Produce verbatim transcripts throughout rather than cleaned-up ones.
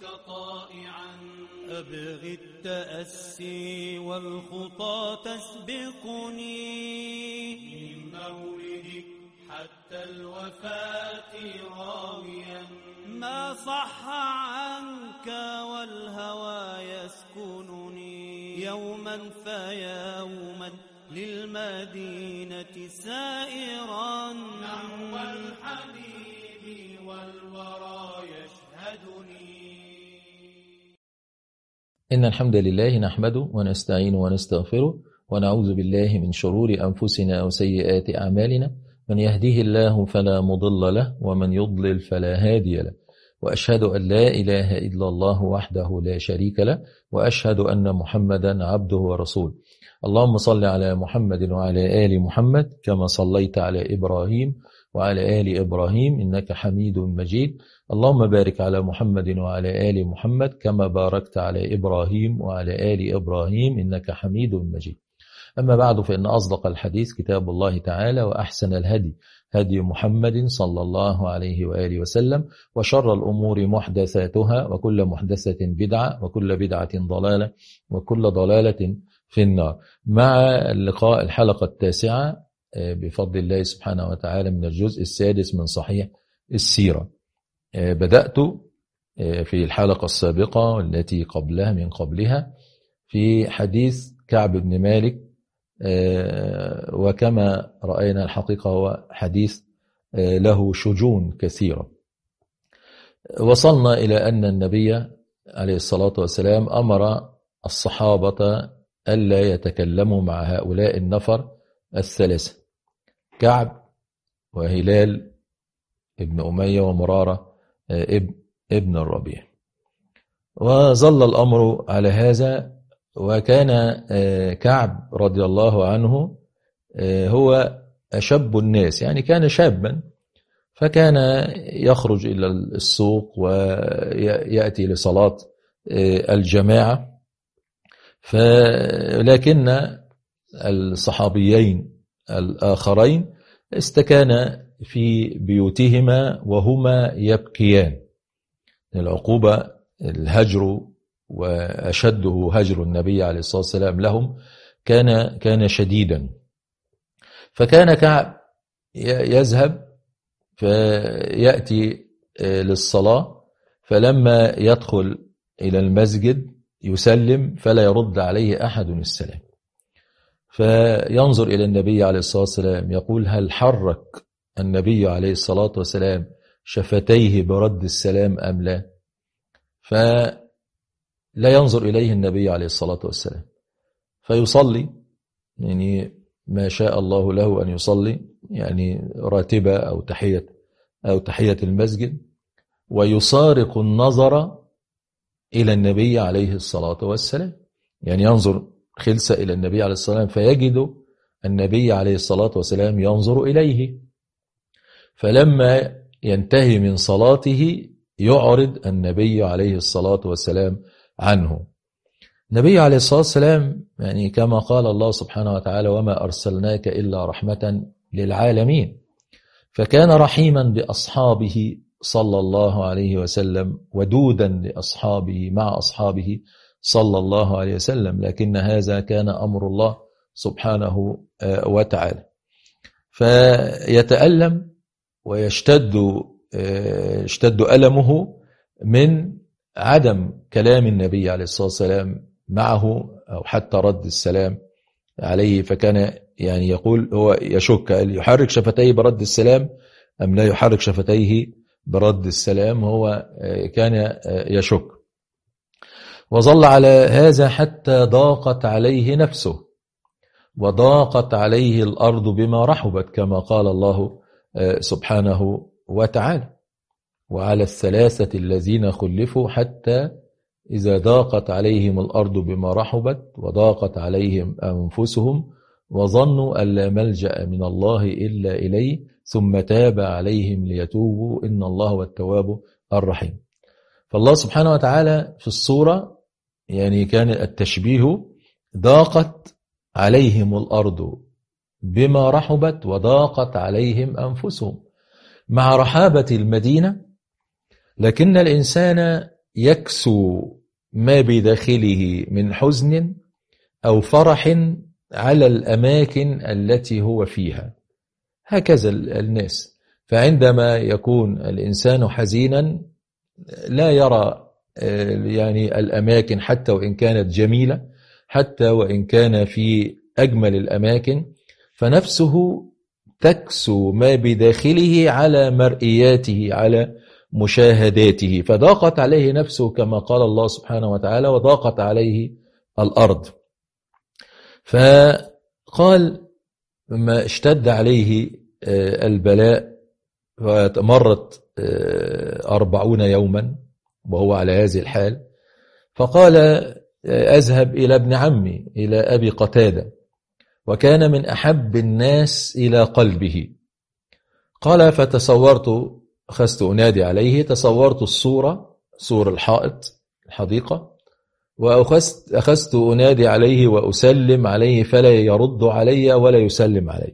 طائعا أبغي التأسي والخطى تسبقني من مولدك حتى الوفاة راويا ما صح عنك والهوى يسكنني يوما فيوما للمدينة سائرا نحو الحبيب والورى يشهدني. إن الحمد لله نحمده ونستعين ونستغفره ونعوذ بالله من شرور أنفسنا وسيئات أعمالنا من يهديه الله فلا مضل له ومن يضلل فلا هادي له وأشهد أن لا إله إلا الله وحده لا شريك له وأشهد أن محمدا عبده ورسوله. اللهم صل على محمد وعلى آل محمد كما صليت على إبراهيم وعلى آل إبراهيم إنك حميد مجيد. اللهم بارك على محمد وعلى آل محمد كما باركت على إبراهيم وعلى آل إبراهيم إنك حميد مجيد. أما بعد فإن أصدق الحديث كتاب الله تعالى وأحسن الهدي هدي محمد صلى الله عليه وآله وسلم وشر الأمور محدثاتها وكل محدثة بدعة وكل بدعة ضلالة وكل ضلالة في النار. مع اللقاء الحلقة التاسعة بفضل الله سبحانه وتعالى من الجزء السادس من صحيح السيرة. بدأت في الحلقة السابقة والتي قبلها من قبلها في حديث كعب بن مالك، وكما رأينا الحقيقة هو حديث له شجون كثيرة. وصلنا إلى أن النبي عليه الصلاة والسلام أمر الصحابة ألا يتكلموا مع هؤلاء النفر الثلاثة، كعب وهلال ابن أمية ومرارة ابن, ابن الربيع. وظل الأمر على هذا، وكان كعب رضي الله عنه هو أشب الناس، يعني كان شابا، فكان يخرج إلى السوق ويأتي لصلاة الجماعة. لكن الصحابيين الآخرين استكانا في بيوتهما وهما يبكيان. العقوبة الهجر، وأشده هجر النبي عليه الصلاة والسلام لهم كان كان شديدا. فكان كعب يذهب فيأتي للصلاة، فلما يدخل إلى المسجد يسلم فلا يرد عليه أحد السلام، فينظر إلى النبي عليه الصلاة والسلام يقول: هل حرك النبي عليه الصلاة والسلام شفتيه برد السلام أم لا؟ فلا ينظر إليه النبي عليه الصلاة والسلام، فيصلي يعني ما شاء الله له أن يصلي، يعني راتبة أو تحية أو تحية المسجد، ويسارق النظر إلى النبي عليه الصلاة والسلام، يعني ينظر خلسة إلى النبي عليه الصلاة والسلام فيجد النبي عليه الصلاة والسلام ينظر إليه. فلما ينتهي من صلاته يعرض النبي عليه الصلاة والسلام عنه. النبي عليه الصلاة والسلام يعني كما قال الله سبحانه وتعالى: وما أرسلناك إلا رحمة للعالمين. فكان رحيما بأصحابه صلى الله عليه وسلم، ودودا لأصحابه مع أصحابه صلى الله عليه وسلم، لكن هذا كان أمر الله سبحانه وتعالى. فيتألم ويشتد يشتد ألمه من عدم كلام النبي عليه الصلاة والسلام معه أو حتى رد السلام عليه. فكان يعني يقول هو يشك هل يحرك شفتيه برد السلام أم لا يحرك شفتيه برد السلام، هو كان يشك. وظل على هذا حتى ضاقت عليه نفسه وضاقت عليه الأرض بما رحبت، كما قال الله سبحانه وتعالى: وعلى الثلاثة الذين خلفوا حتى إذا ضاقت عليهم الأرض بما رحبت وضاقت عليهم أنفسهم وظنوا أن لا ملجأ من الله إلا إليه ثم تاب عليهم ليتوبوا إن الله هو التواب الرحيم. فالله سبحانه وتعالى في الصورة يعني كان التشبيه: ضاقت عليهم الأرض بما رحبت وضاقت عليهم أنفسهم، مع رحابة المدينة. لكن الإنسان يكسو ما بداخله من حزن أو فرح على الأماكن التي هو فيها. هكذا الناس. فعندما يكون الإنسان حزينا لا يرى يعني الأماكن حتى وإن كانت جميلة، حتى وإن كان في أجمل الأماكن، فنفسه تكسو ما بداخله على مرئياته، على مشاهداته، فضاقت عليه نفسه كما قال الله سبحانه وتعالى: وضاقت عليه الأرض. فقال ما اشتد عليه البلاء، فمرت أربعون يوما وهو على هذه الحال، فقال: أذهب إلى ابن عمي، إلى أبي قتادة، وكان من أحب الناس إلى قلبه. قال: فتصورت، أخذت أنادي عليه، تصورت الصورة، صور الحائط الحديقة، وأخذت أنادي عليه وأسلم عليه فلا يرد علي ولا يسلم علي.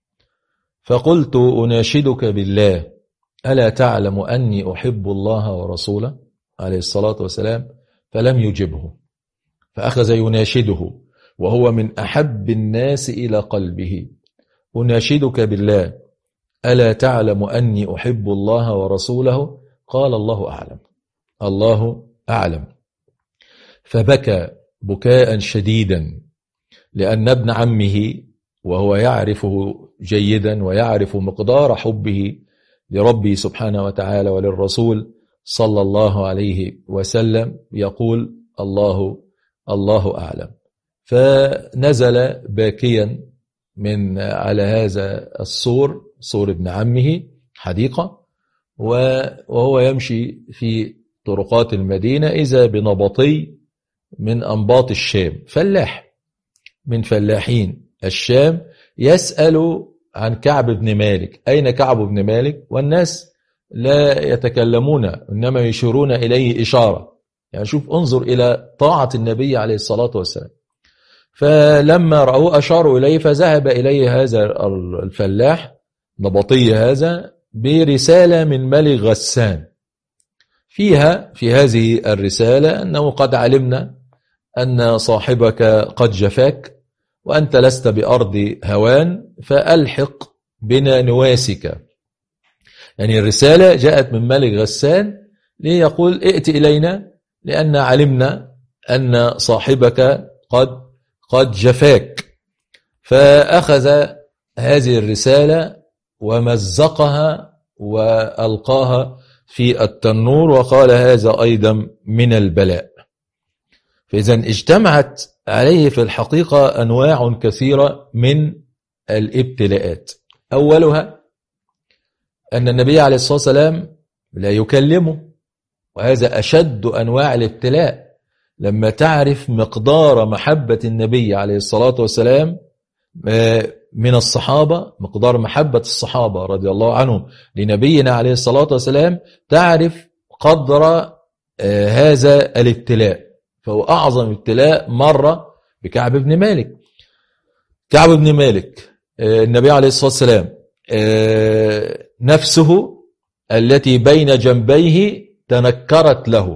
فقلت: أناشدك بالله، ألا تعلم أني أحب الله ورسوله عليه الصلاة والسلام؟ فلم يجبه، فأخذ يناشده وهو من أحب الناس إلى قلبه: أناشدك بالله، ألا تعلم أني أحب الله ورسوله؟ قال: الله أعلم، الله أعلم. فبكى بكاء شديدا، لأن ابن عمه وهو يعرفه جيدا ويعرف مقدار حبه لربه سبحانه وتعالى وللرسول صلى الله عليه وسلم يقول: الله الله أعلم. فنزل باكيا من على هذا السور، سور ابن عمه حديقة، وهو يمشي في طرقات المدينة إذا بنبطي من أنباط الشام، فلاح من فلاحين الشام، يسأل عن كعب بن مالك: أين كعب بن مالك؟ والناس لا يتكلمون، إنما يشيرون إليه إشارة. يعني شوف، انظر إلى طاعة النبي عليه الصلاة والسلام. فلما رأوه أشاروا إليه، فذهب إليه هذا الفلاح نبطي هذا برسالة من ملك غسان، فيها في هذه الرسالة أنه قد علمنا أن صاحبك قد جفاك، وأنت لست بأرض هوان، فألحق بنا نواسك. يعني الرسالة جاءت من ملك غسان ليقول: ائت إلينا، لأن علمنا أن صاحبك قد قد جفاك. فأخذ هذه الرسالة ومزقها وألقاها في التنور، وقال: هذا أيضا من البلاء. فإذا اجتمعت عليه في الحقيقة أنواع كثيرة من الابتلاءات. أولها أن النبي عليه الصلاة والسلام لا يكلمه، وهذا أشد أنواع الابتلاء. لما تعرف مقدار محبة النبي عليه الصلاة والسلام من الصحابة، مقدار محبة الصحابة رضي الله عنهم لنبينا عليه الصلاة والسلام، تعرف قدر هذا الابتلاء. فهو أعظم ابتلاء مرة بكعب بن مالك. كعب بن مالك النبي عليه الصلاة والسلام نفسه التي بين جنبيه تنكرت له.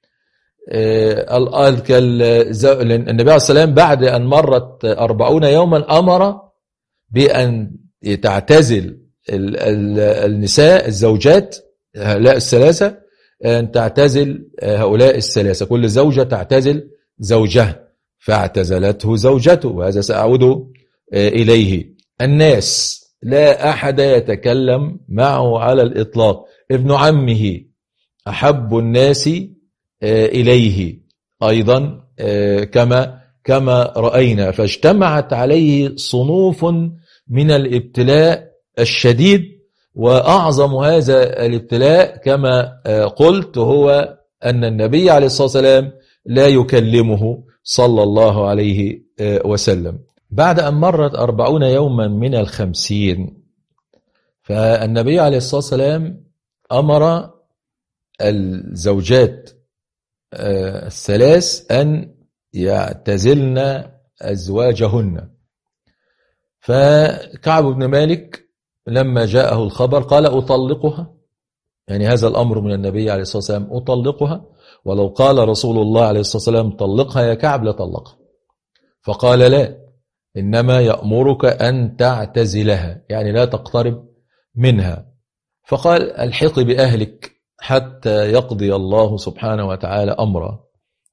النبي عليه السلام بعد أن مرت أربعون يوما أمر بأن تعتزل النساء الزوجات هؤلاء الثلاثة، أن تعتزل هؤلاء الثلاثة، كل زوجة تعتزل زوجها، فاعتزلته زوجته، وهذا سأعود إليه. الناس لا أحد يتكلم معه على الإطلاق. ابن عمه أحب الناس إليه أيضا كما كما رأينا. فاجتمعت عليه صنوف من الابتلاء الشديد، وأعظم هذا الابتلاء كما قلت هو أن النبي عليه الصلاة والسلام لا يكلمه صلى الله عليه وسلم. بعد أن مرت أربعون يوما من الخمسين، فالنبي عليه الصلاة والسلام أمر الزوجات الثلاث أن يعتزلن أزواجهن. فكعب بن مالك لما جاءه الخبر قال: أطلقها، يعني هذا الأمر من النبي عليه الصلاة والسلام، أطلقها ولو قال رسول الله عليه الصلاة والسلام طلقها يا كعب لطلقها، فقال لا، إنما يأمرك أن تعتزلها، يعني لا تقترب منها. فقال الحقي بأهلك حتى يقضي الله سبحانه وتعالى أمرا.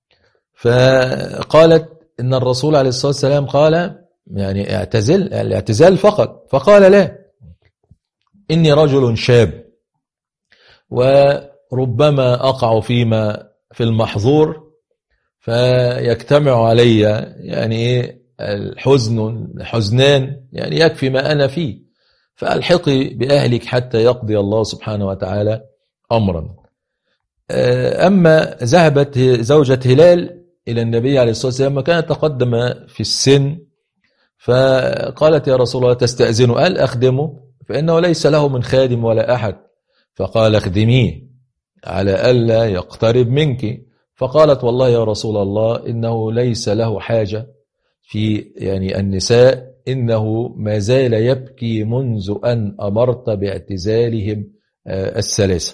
فقالت إن الرسول عليه الصلاة والسلام قال يعني اعتزل، الاعتزال فقط. فقال لا، إني رجل شاب وربما أقع فيما في المحظور فيجتمع علي يعني الحزن حزنان، يعني يكفي ما أنا فيه، فألحقي بأهلك حتى يقضي الله سبحانه وتعالى أمرا. أما ذهبت زوجة هلال إلى النبي عليه الصلاة والسلام وكانت تقدم في السن، فقالت يا رسول الله تستأذنه؟ قال أخدمه فإنه ليس له من خادم ولا أحد. فقال اخدميه على ألا يقترب منك. فقالت والله يا رسول الله إنه ليس له حاجة في يعني النساء، إنه ما زال يبكي منذ أن أمرت باعتزالهم الثلاثة.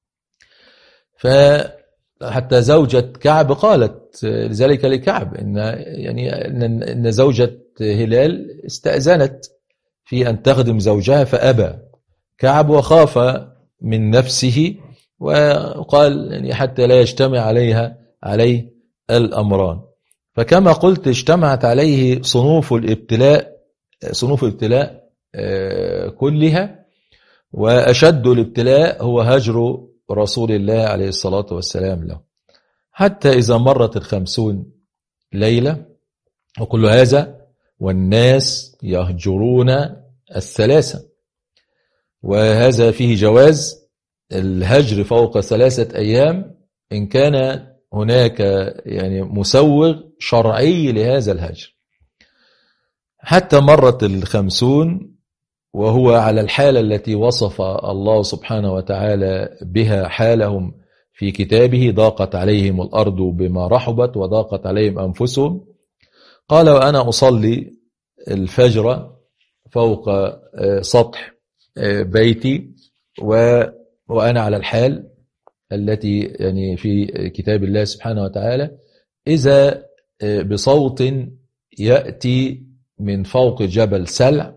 فحتى زوجة كعب قالت ذلك لكعب إن يعني إن زوجة هلال استأذنت في أن تخدم زوجها فأبى كعب وخاف من نفسه، وقال يعني حتى لا يجتمع عليها عليه الأمران. فكما قلت اجتمعت عليه صنوف الابتلاء صنوف الابتلاء كلها، وأشد الابتلاء هو هجر رسول الله عليه الصلاة والسلام له، حتى إذا مرت الخمسون ليلة وكل هذا والناس يهجرون الثلاثة. وهذا فيه جواز الهجر فوق ثلاثة أيام إن كان هناك يعني مسوغ شرعي لهذا الهجر. حتى مرت الخمسون وهو على الحالة التي وصف الله سبحانه وتعالى بها حالهم في كتابه: ضاقت عليهم الأرض بما رحبت وضاقت عليهم أنفسهم. قال وأنا أصلي الفجر فوق سطح بيتي وأنا على الحال التي يعني في كتاب الله سبحانه وتعالى، إذا بصوت يأتي من فوق جبل سلع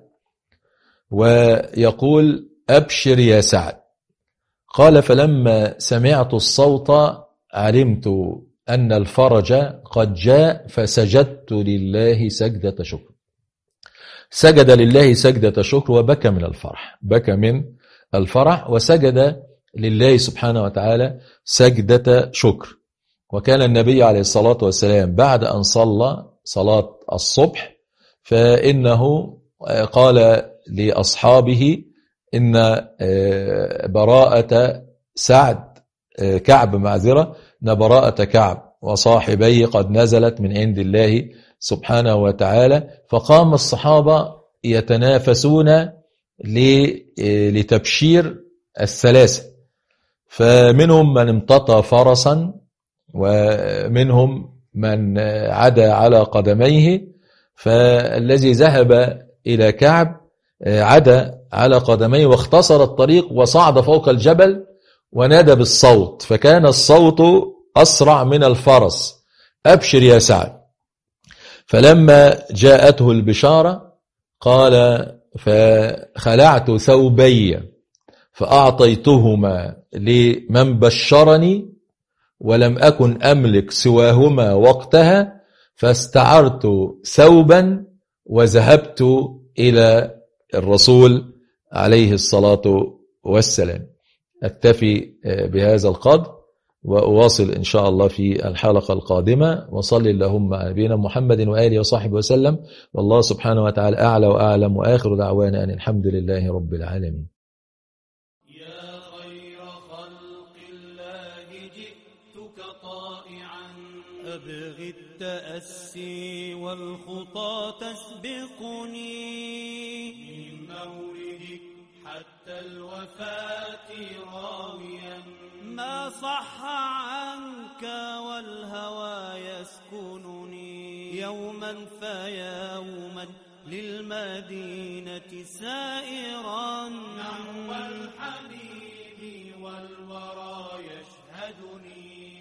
ويقول أبشر يا سعد. قال فلما سمعت الصوت علمت أن الفرج قد جاء فسجدت لله سجدة شكر. سجد لله سجدة شكر وبكى من الفرح، بكى من الفرح وسجد لله سبحانه وتعالى سجدة شكر. وكان النبي عليه الصلاة والسلام بعد أن صلى صلاة الصبح فإنه قال لأصحابه إن براءة سعد كعب معذرة إن براءة كعب وصاحبيه قد نزلت من عند الله سبحانه وتعالى. فقام الصحابة يتنافسون لتبشير الثلاثة، فمنهم من امتطى فرسا ومنهم من عدا على قدميه. فالذي ذهب إلى كعب عدا على قدميه واختصر الطريق وصعد فوق الجبل ونادى بالصوت، فكان الصوت أسرع من الفرس: أبشر يا سعد. فلما جاءته البشارة قال فخلعت ثوبي فأعطيتهما لمن بشرني ولم أكن أملك سواهما وقتها، فاستعرت ثوبا وذهبت إلى الرسول عليه الصلاة والسلام. أكتفي بهذا القدر وأواصل إن شاء الله في الحلقة القادمة. وصل اللهم على نبينا محمد وآله وصحبه وسلم، والله سبحانه وتعالى أعلى وأعلم، وآخر دعوانا أن الحمد لله رب العالمين. يا خير خلق الله جئتك طائعا أبغي التأسي والخطى تسبقني من مولدك حتى الوفاة راويا ما صح عنك والهوى يسكنني يوما فيوما للمدينة سائرا نحو الحبيب والورى يشهدني